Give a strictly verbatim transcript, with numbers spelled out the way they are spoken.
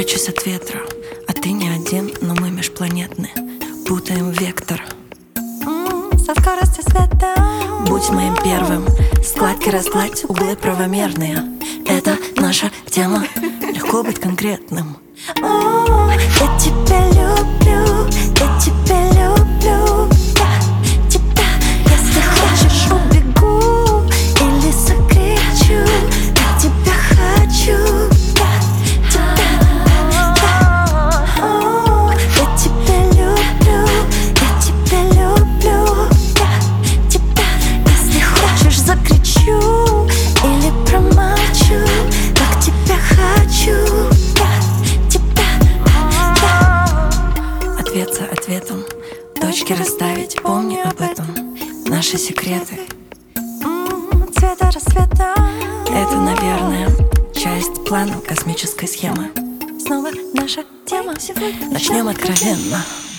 прячусь от ветра, а ты не один, но мы межпланетные. Путаем вектор со скоростью света. Будь моим первым, складки разгладь, углы правомерные. Это наша тема, легко быть конкретным. Я тебя люблю, я тебя люблю. Я тебя, если хочешь, убегу или закричу. Я тебя хочу. Я тебя люблю, я тебя люблю. Я тебя, если хочешь, закричу или промолчу. Как тебя хочу. Ответ за ответом, точки расставить, помни об этом. Наши секреты, цвета рассвета. это, наверное, часть плана космической схемы. Снова наша тема. Начнем откровенно.